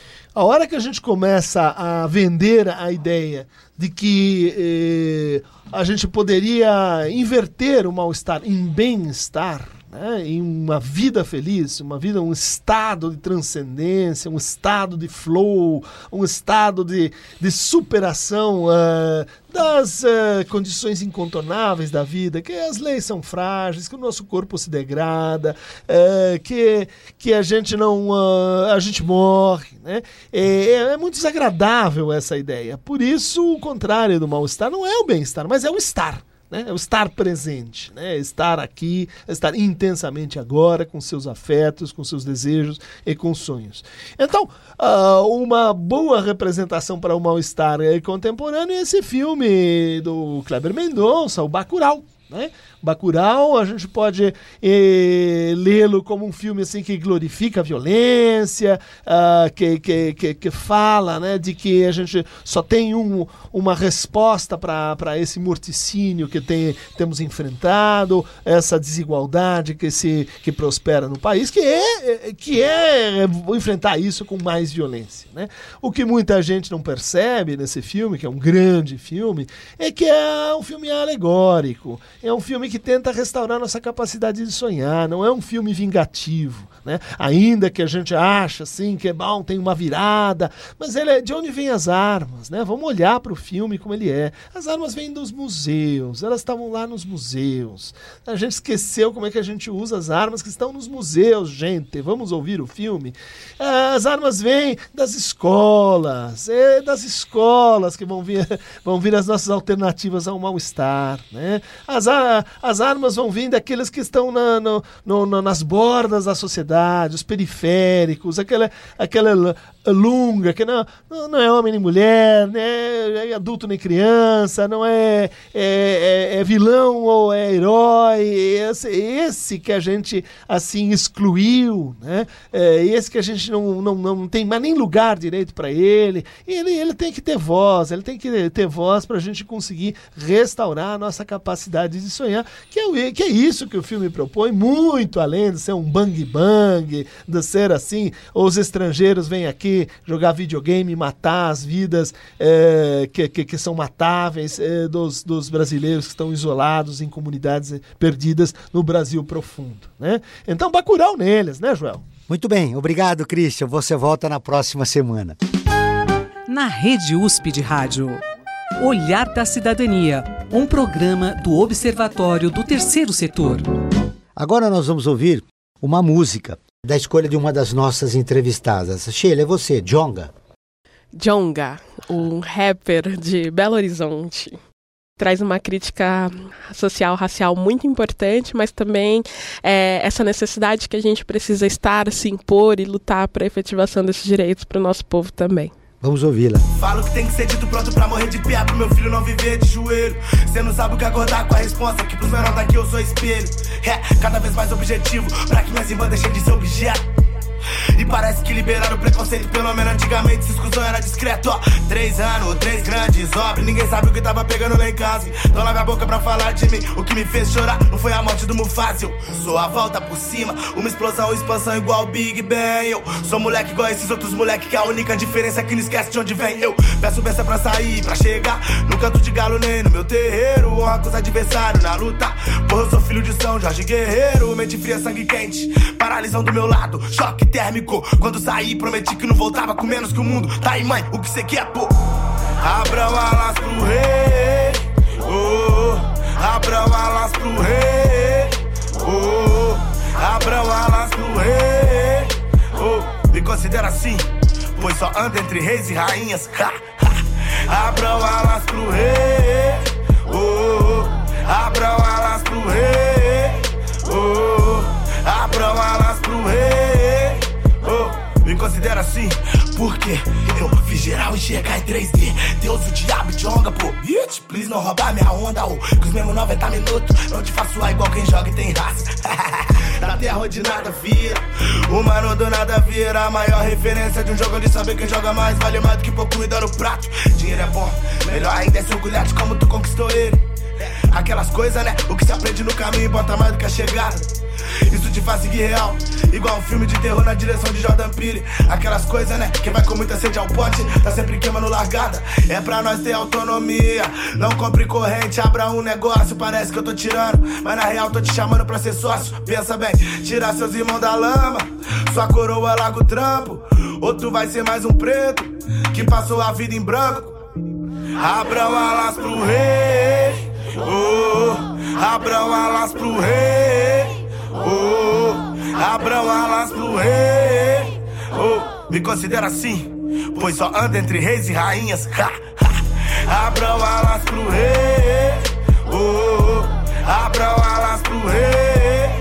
A hora que a gente começa a vender a ideia de que eh, a gente poderia inverter o mal-estar em bem-estar, né, em uma vida feliz, uma vida, um estado de transcendência, um estado de flow, um estado de, de superação uh, das uh, condições incontornáveis da vida, que as leis são frágeis, que o nosso corpo se degrada, uh, que, que a gente não uh, a gente morre, né? É, é muito desagradável essa ideia. Por isso, o contrário do mal-estar não é o bem-estar, mas é o estar. Né? É o estar presente, né? Estar aqui, estar intensamente agora com seus afetos, com seus desejos e com sonhos. Então, uh, uma boa representação para o mal-estar contemporâneo é esse filme do Kleber Mendonça, o Bacurau. Né? Bacurau, a gente pode eh, lê-lo como um filme assim, que glorifica a violência, uh, que, que, que, que fala, né, de que a gente só tem um, uma resposta para esse morticínio que tem, temos enfrentado, essa desigualdade que, se, que prospera no país, que é, que é enfrentar isso com mais violência. Né? O que muita gente não percebe nesse filme, que é um grande filme, é que é um filme alegórico. É um filme que tenta restaurar nossa capacidade de sonhar, não é um filme vingativo, né? Ainda que a gente acha assim, que é bom, tem uma virada, mas ele é, de onde vêm as armas, né? Vamos olhar para o filme como ele é. As armas vêm dos museus, elas estavam lá nos museus. A gente esqueceu como é que a gente usa as armas que estão nos museus, gente. Vamos ouvir o filme? As armas vêm das escolas, é das escolas que vão vir, vão vir as nossas alternativas ao mal-estar, né? As As armas vão vir daqueles que estão na, no, no, nas bordas da sociedade, os periféricos, aquela, aquela lunga, que não, não é homem nem mulher, né? É adulto nem criança, não é, é, é, é vilão ou é herói, esse, esse que a gente assim excluiu, né? É esse que a gente não, não, não tem mais nem lugar direito para ele. ele, ele tem que ter voz, ele tem que ter voz para a gente conseguir restaurar a nossa capacidade de sonhar, que é, que é isso que o filme propõe, muito além de ser um bang-bang, de ser assim, os estrangeiros vêm aqui jogar videogame e matar as vidas é, que, que, que são matáveis é, dos, dos brasileiros que estão isolados em comunidades perdidas no Brasil profundo. Né? Então, Bacurau neles, né, Joel?
Muito bem, obrigado, Christian. Você volta na próxima semana.
Na Rede U S P de Rádio. Olhar da Cidadania, um programa do Observatório do Terceiro Setor.
Agora nós vamos ouvir uma música da escolha de uma das nossas entrevistadas. Sheila, é você, Djonga.
Djonga, um rapper de Belo Horizonte. Traz uma crítica social, racial muito importante, mas também é, essa necessidade que a gente precisa estar, se impor e lutar para a efetivação desses direitos para o nosso povo também.
Vamos ouvi-la.
Falo que tem que ser dito pronto pra morrer de pé, pro meu filho não viver de joelho. Cê não sabe o que acordar com a responsa, que pros menores daqui eu sou espelho. É, cada vez mais objetivo, pra que minhas irmãs deixem de ser objeto. E parece que liberaram o preconceito, pelo menos antigamente essa exclusão era discreto, ó. Três anos, três grandes obras, ninguém sabe o que tava pegando lá em casa. Então lave a boca pra falar de mim, o que me fez chorar não foi a morte do Mufasa. Eu sou a volta por cima, uma explosão, expansão igual Big Bang. Eu sou moleque igual esses outros moleque, que a única diferença é que não esquece de onde vem. Eu peço benção pra sair, pra chegar no canto de galo nem no meu terreiro. Honra com os adversários na luta, porra eu sou filho de São Jorge Guerreiro. Mente fria, sangue quente, paralisão do meu lado, choque térmico. Quando saí, prometi que não voltava com menos que o mundo. Tá aí, mãe, o que cê quer, pô? Abram alas pro rei, oh, abram alas pro rei, oh, abram alas pro rei, oh, me considera assim, pois só ando entre reis e rainhas. Ha, ha. Abram alas pro rei, oh, abram alas pro rei, oh, abram alas pro rei. Me considera assim, porque eu fiz geral enxergar em três D. Deus, o diabo te honra, pô. Bitch, please não roubar minha onda, ô. Que os mesmos noventa minutos não te faço a igual quem joga e tem raça. Da terra onde nada vira, o mano do nada vira. A maior referência de um jogo de saber quem joga mais vale mais do que pouco me dando prato. Dinheiro é bom, melhor ainda é se orgulhar de como tu conquistou ele. Aquelas coisas, né, o que se aprende no caminho importa mais do que a chegada. Isso te faz seguir real, igual um filme de terror na direção de Jordan Peele. Aquelas coisas, né, quem vai com muita sede ao pote tá sempre queimando largada. É pra nós ter autonomia, não compre corrente, abra um negócio. Parece que eu tô tirando, mas na real tô te chamando pra ser sócio. Pensa bem, tirar seus irmãos da lama, sua coroa larga o trampo, ou tu vai ser mais um preto que passou a vida em branco. Abram alas pro rei, oh, abram alas pro rei, oh, abram alas pro rei, oh, me considera assim, pois só ando entre reis e rainhas. Ha, ha. Abram alas pro rei, oh, abram alas pro rei,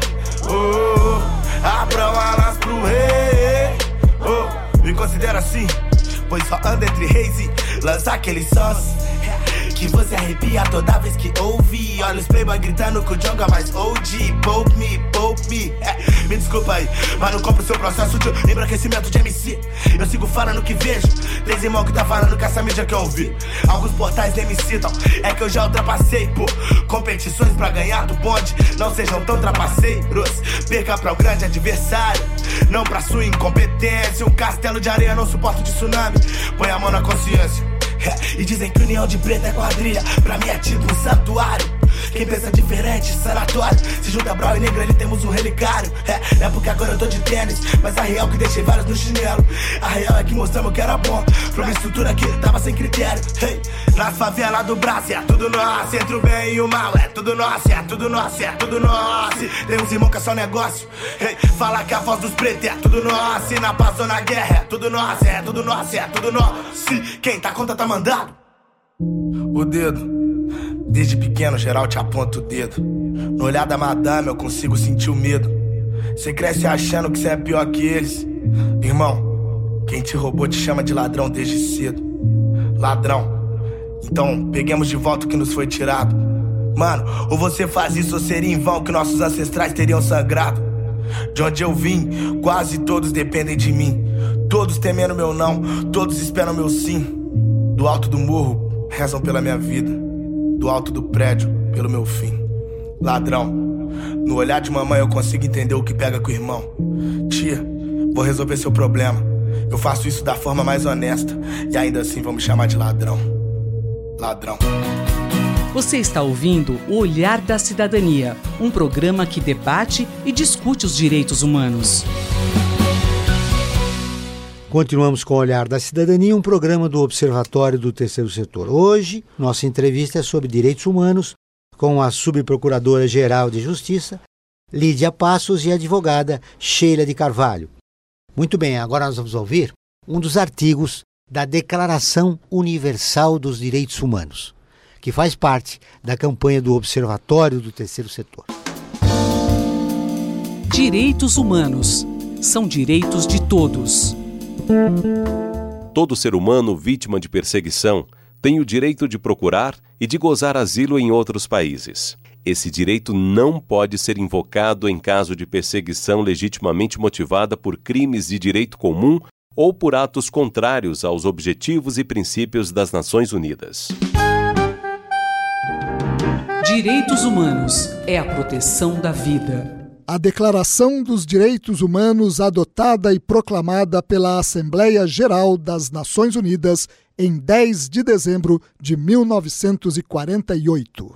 oh, abram alas pro rei, oh, me considera assim, pois só ando entre reis e lança aquele sons que você arrepia toda vez que ouve. Olha os playboy gritando que o Djonga mais O G. Poupe me, poupe me, é, me desculpa aí, mas não compro o seu processo de embranquecimento de M C. Eu sigo falando que vejo, três irmãos que tá falando que essa mídia que eu ouvi. Alguns portais nem me citam, é que eu já ultrapassei, pô. Competições pra ganhar do bonde não sejam tão trapaceiros. Perca pra um grande adversário, não pra sua incompetência. Um castelo de areia não suporta de tsunami, põe a mão na consciência. É, e dizem que união de preto é quadrilha, pra mim é tipo um santuário. Quem pensa diferente, sanatório. Se junta brau e negra, ali temos um relicário. É, é porque agora eu tô de tênis, mas a real que deixei vários no chinelo. A real é que mostramos que era bom pra uma estrutura que tava sem critério. Hey, nas favelas do Brasil é tudo nosso, entre o bem e o mal é tudo nosso, é tudo nosso, é tudo nosso. Tem uns irmãos que é só negócio, hey, fala que a voz dos pretos é tudo nosso. E na paz ou na guerra é tudo nosso, é tudo nosso, é tudo nosso. Quem tá conta tá mandado. O dedo, desde pequeno geral te aponta o dedo. No olhar da madame eu consigo sentir o medo. Cê cresce achando que cê é pior que eles. Irmão, quem te roubou te chama de ladrão desde cedo. Ladrão, então peguemos de volta o que nos foi tirado. Mano, ou você faz isso ou seria em vão que nossos ancestrais teriam sangrado. De onde eu vim, quase todos dependem de mim. Todos temendo meu não, todos esperam meu sim. Do alto do morro, rezam pela minha vida. Do alto do prédio, pelo meu fim. Ladrão, no olhar de mamãe eu consigo entender o que pega com o irmão. Tia, vou resolver seu problema. Eu faço isso da forma mais honesta, e ainda assim vão me chamar de ladrão. Ladrão.
Você está ouvindo O Olhar da Cidadania, um programa que debate e discute os direitos humanos.
Continuamos com o Olhar da Cidadania, um programa do Observatório do Terceiro Setor. Hoje, nossa entrevista é sobre direitos humanos com a Subprocuradora-Geral de Justiça, Lídia Passos, e a advogada Sheila de Carvalho. Muito bem, agora nós vamos ouvir um dos artigos da Declaração Universal dos Direitos Humanos, que faz parte da campanha do Observatório do Terceiro Setor.
Direitos humanos são direitos de todos.
Todo ser humano vítima de perseguição tem o direito de procurar e de gozar asilo em outros países. Esse direito não pode ser invocado em caso de perseguição legitimamente motivada por crimes de direito comum ou por atos contrários aos objetivos e princípios das Nações Unidas.
Direitos humanos é a proteção da vida.
A Declaração dos Direitos Humanos, adotada e proclamada pela Assembleia Geral das Nações Unidas em dez de dezembro de mil novecentos e quarenta e oito.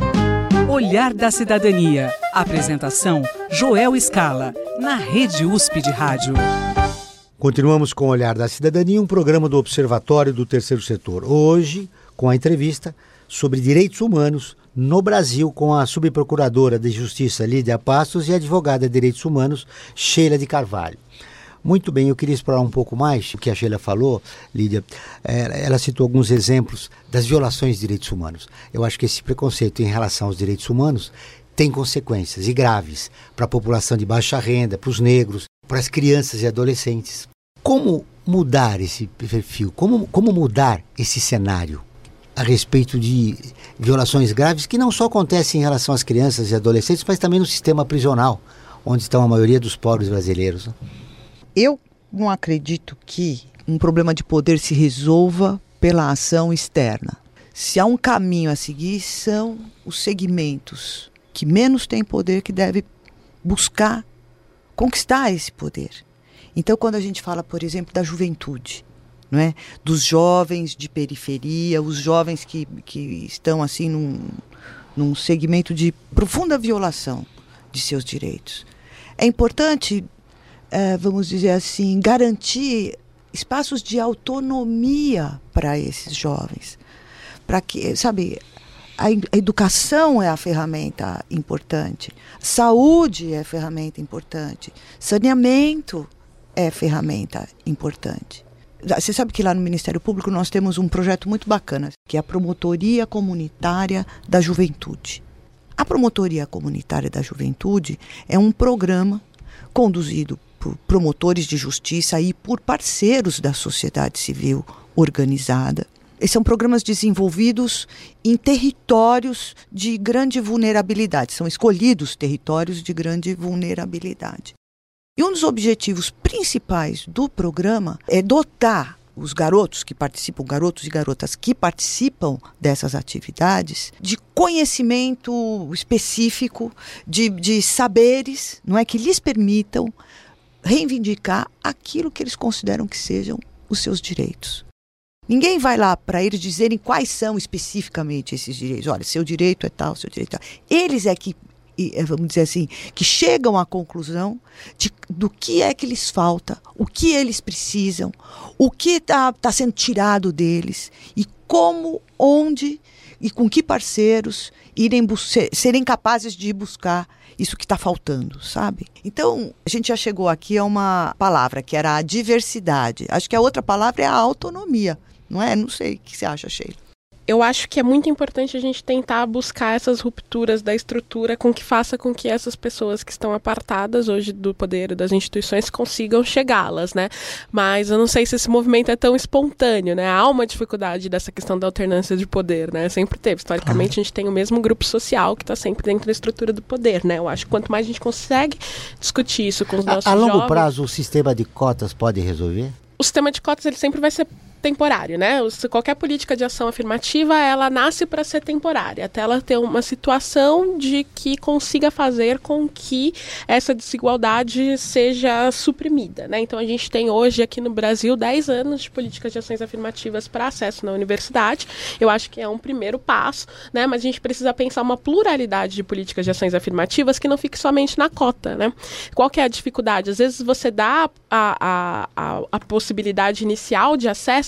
Olhar da Cidadania. Apresentação: Joel Scala, na Rede U S P de Rádio.
Continuamos com o Olhar da Cidadania, um programa do Observatório do Terceiro Setor. Hoje, com a entrevista sobre direitos humanos no Brasil, com a subprocuradora de Justiça Lídia Passos e a advogada de Direitos Humanos Sheila de Carvalho. Muito bem, eu queria explorar um pouco mais o que a Sheila falou, Lídia. Ela citou alguns exemplos das violações de direitos humanos. Eu acho que esse preconceito em relação aos direitos humanos tem consequências, e graves, para a população de baixa renda, para os negros, para as crianças e adolescentes. Como mudar esse perfil? Como, como mudar esse cenário a respeito de violações graves que não só acontecem em relação às crianças e adolescentes, mas também no sistema prisional, onde estão a maioria dos pobres brasileiros, né?
Eu não acredito que um problema de poder se resolva pela ação externa. Se há um caminho a seguir, são os segmentos que menos têm poder que devem buscar conquistar esse poder. Então, quando a gente fala, por exemplo, da juventude, não é? Dos jovens de periferia, os jovens que, que estão assim num, num segmento de profunda violação de seus direitos. É importante, é, vamos dizer assim, garantir espaços de autonomia para esses jovens. Para que, sabe, a, a educação é a ferramenta importante, saúde é a ferramenta importante, saneamento é a ferramenta importante. Você sabe que lá no Ministério Público nós temos um projeto muito bacana, que é a Promotoria Comunitária da Juventude. A Promotoria Comunitária da Juventude é um programa conduzido por promotores de justiça e por parceiros da sociedade civil organizada. Esses são programas desenvolvidos em territórios de grande vulnerabilidade, são escolhidos territórios de grande vulnerabilidade. E um dos objetivos principais do programa é dotar os garotos que participam, garotos e garotas que participam dessas atividades, de conhecimento específico, de, de saberes, não é, que lhes permitam reivindicar aquilo que eles consideram que sejam os seus direitos. Ninguém vai lá para eles dizerem quais são especificamente esses direitos. Olha, seu direito é tal, seu direito é tal. Eles é que, vamos dizer assim, que chegam à conclusão de, do que é que lhes falta, o que eles precisam, o que está tá sendo tirado deles e como, onde e com que parceiros irem serem capazes de buscar isso que está faltando, sabe? Então, a gente já chegou aqui a uma palavra que era a diversidade. Acho que a outra palavra é a autonomia, não é? Não sei, o que você acha, Sheila?
Eu acho que é muito importante a gente tentar buscar essas rupturas da estrutura com que faça com que essas pessoas que estão apartadas hoje do poder das instituições consigam chegá-las, né? Mas eu não sei se esse movimento é tão espontâneo, né? Há uma dificuldade dessa questão da alternância de poder, né? Sempre teve. Historicamente, a gente tem o mesmo grupo social que está sempre dentro da estrutura do poder, né? Eu acho que quanto mais a gente consegue discutir isso com os nossos jovens...
A longo prazo, o sistema de cotas pode resolver?
O sistema de cotas, ele sempre vai ser temporário, né? Qualquer política de ação afirmativa, ela nasce para ser temporária, até ela ter uma situação de que consiga fazer com que essa desigualdade seja suprimida, né? Então a gente tem hoje aqui no Brasil dez anos de políticas de ações afirmativas para acesso na universidade. Eu acho que é um primeiro passo, né? Mas a gente precisa pensar uma pluralidade de políticas de ações afirmativas que não fique somente na cota, né? Qual que é a dificuldade? Às vezes você dá a, a, a, a possibilidade inicial de acesso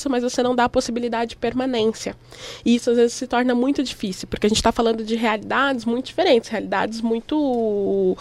isso, mas você não dá a possibilidade de permanência. E isso às vezes se torna muito difícil, porque a gente está falando de realidades muito diferentes, realidades muito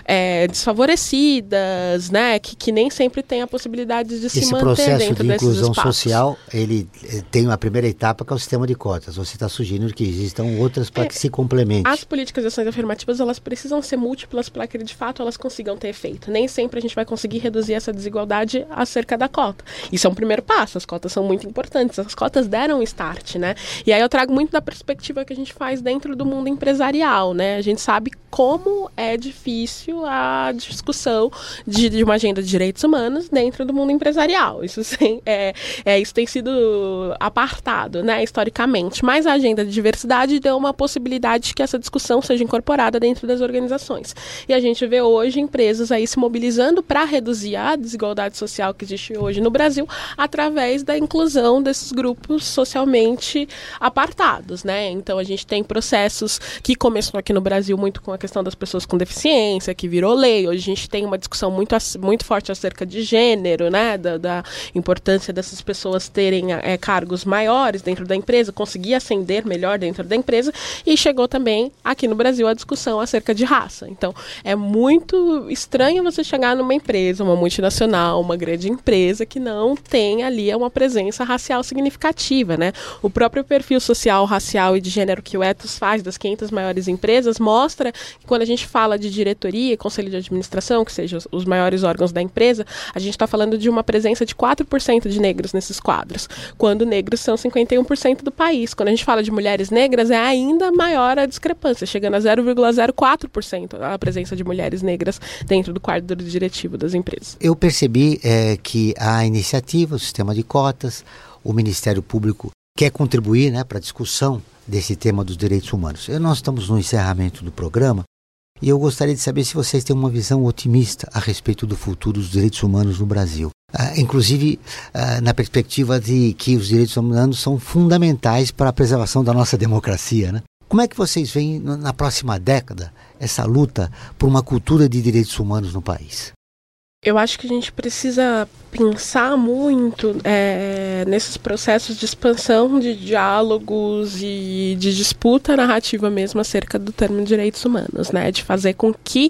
é, desfavorecidas, né? Que, que nem sempre tem a possibilidade de se
Esse
manter
processo
dentro
de
desses
inclusão
espaços.
social, ele tem uma primeira etapa que é o sistema de cotas. Você está sugerindo que existam outras para
É,
que se complemente.
As políticas de ações afirmativas, elas precisam ser múltiplas para que de fato elas consigam ter efeito. Nem sempre a gente vai conseguir reduzir essa desigualdade acerca da cota. Isso é um primeiro passo, as cotas são muito importantes, as cotas deram um start, né? E aí eu trago muito da perspectiva que a gente faz dentro do mundo empresarial, né? A gente sabe como é difícil a discussão de, de uma agenda de direitos humanos dentro do mundo empresarial. Isso, sim, é, é, isso tem sido apartado, né, historicamente. Mas a agenda de diversidade deu uma possibilidade de que essa discussão seja incorporada dentro das organizações. E a gente vê hoje empresas aí se mobilizando para reduzir a desigualdade social que existe hoje no Brasil através da inclusão desses grupos socialmente apartados, né? Então a gente tem processos que começou aqui no Brasil muito com a questão das pessoas com deficiência, que virou lei. Hoje a gente tem uma discussão muito, muito forte acerca de gênero, né? Da, da importância dessas pessoas terem é, cargos maiores dentro da empresa, conseguir ascender melhor dentro da empresa, e chegou também aqui no Brasil a discussão acerca de raça. Então é muito estranho você chegar numa empresa, uma multinacional, uma grande empresa que não tem ali uma presença racial significativa, né? O próprio perfil social, racial e de gênero que o Ethos faz das quinhentas maiores empresas mostra que quando a gente fala de diretoria, conselho de administração, que sejam os maiores órgãos da empresa, a gente está falando de uma presença de quatro por cento de negros nesses quadros, quando negros são cinquenta e um por cento do país. Quando a gente fala de mulheres negras, é ainda maior a discrepância, chegando a zero vírgula zero quatro por cento a presença de mulheres negras dentro do quadro diretivo das empresas.
Eu percebi é, que a iniciativa, o sistema de cotas, o Ministério Público quer contribuir, né, para a discussão desse tema dos direitos humanos. E nós estamos no encerramento do programa e eu gostaria de saber se vocês têm uma visão otimista a respeito do futuro dos direitos humanos no Brasil. Ah, inclusive ah, na perspectiva de que os direitos humanos são fundamentais para a preservação da nossa democracia, né? Como é que vocês veem na próxima década essa luta por uma cultura de direitos humanos no país?
Eu acho que a gente precisa pensar muito é, nesses processos de expansão de diálogos e de disputa narrativa mesmo acerca do termo direitos humanos, né? De fazer com que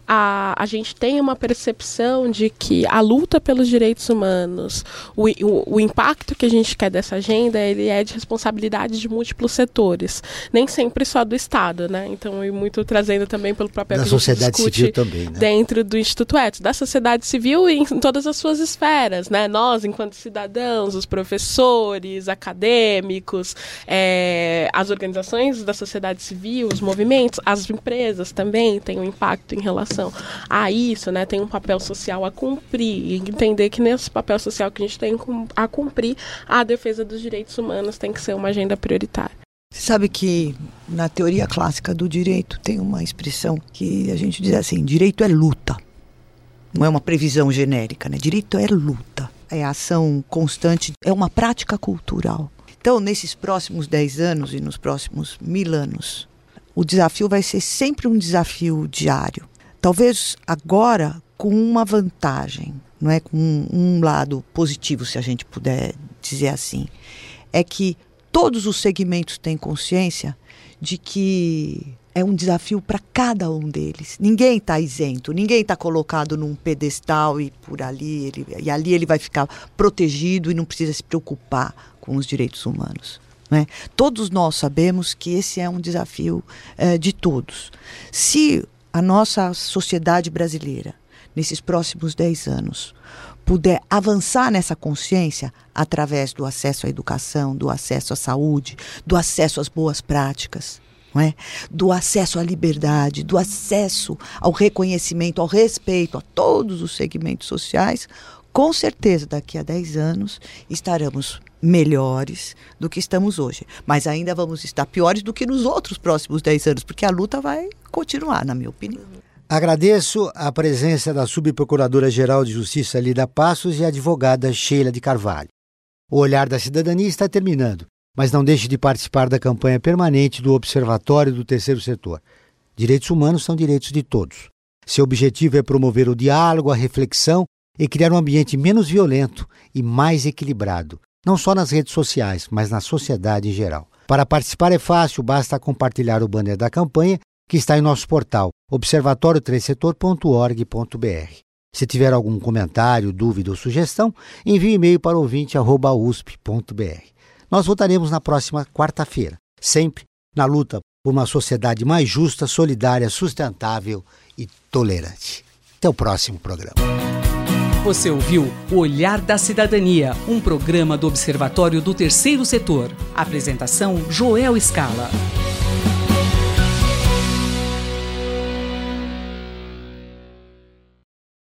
a, a gente tenha uma percepção de que a luta pelos direitos humanos, o, o, o impacto que a gente quer dessa agenda, ele é de responsabilidade de múltiplos setores, nem sempre só do Estado, né? Então, e muito trazendo também pelo papel
da
que a gente
sociedade
discute
civil também, né?
Dentro do Instituto Ethos, da sociedade civil em, em todas as suas esferas, né? Nós, enquanto cidadãos, os professores, acadêmicos, é, as organizações da sociedade civil, os movimentos, as empresas também têm um impacto em relação a isso, né? Tem um papel social a cumprir e entender que nesse papel social que a gente tem a cumprir, a defesa dos direitos humanos tem que ser uma agenda prioritária.
Você sabe que na teoria clássica do direito tem uma expressão que a gente diz assim, direito é luta. Não é uma previsão genérica, né? Direito é luta, é ação constante, é uma prática cultural. Então, nesses próximos dez anos e nos próximos mil anos, o desafio vai ser sempre um desafio diário. Talvez agora com uma vantagem, não é? Com um, um lado positivo, se a gente puder dizer assim, é que todos os segmentos têm consciência de que é um desafio para cada um deles. Ninguém está isento, ninguém está colocado num pedestal e por ali ele, e ali ele vai ficar protegido e não precisa se preocupar com os direitos humanos. Né? Todos nós sabemos que esse é um desafio é, de todos. Se a nossa sociedade brasileira, nesses próximos dez anos, puder avançar nessa consciência através do acesso à educação, do acesso à saúde, do acesso às boas práticas, não é? Do acesso à liberdade, do acesso ao reconhecimento, ao respeito a todos os segmentos sociais, com certeza daqui a dez anos estaremos melhores do que estamos hoje. Mas ainda vamos estar piores do que nos outros próximos dez anos, porque a luta vai continuar, na minha opinião.
Agradeço a presença da Subprocuradora-Geral de Justiça Lida Passos e a advogada Sheila de Carvalho. O Olhar da Cidadania está terminando, mas não deixe de participar da campanha permanente do Observatório do Terceiro Setor. Direitos humanos são direitos de todos. Seu objetivo é promover o diálogo, a reflexão e criar um ambiente menos violento e mais equilibrado, não só nas redes sociais, mas na sociedade em geral. Para participar é fácil, basta compartilhar o banner da campanha que está em nosso portal observatório três setor ponto org ponto br. Se tiver algum comentário, dúvida ou sugestão, envie um e-mail para ouvinte arroba usp ponto br. Nós voltaremos na próxima quarta-feira, sempre na luta por uma sociedade mais justa, solidária, sustentável e tolerante. Até o próximo programa.
Você ouviu O Olhar da Cidadania, um programa do Observatório do Terceiro Setor. Apresentação: Joel Scala.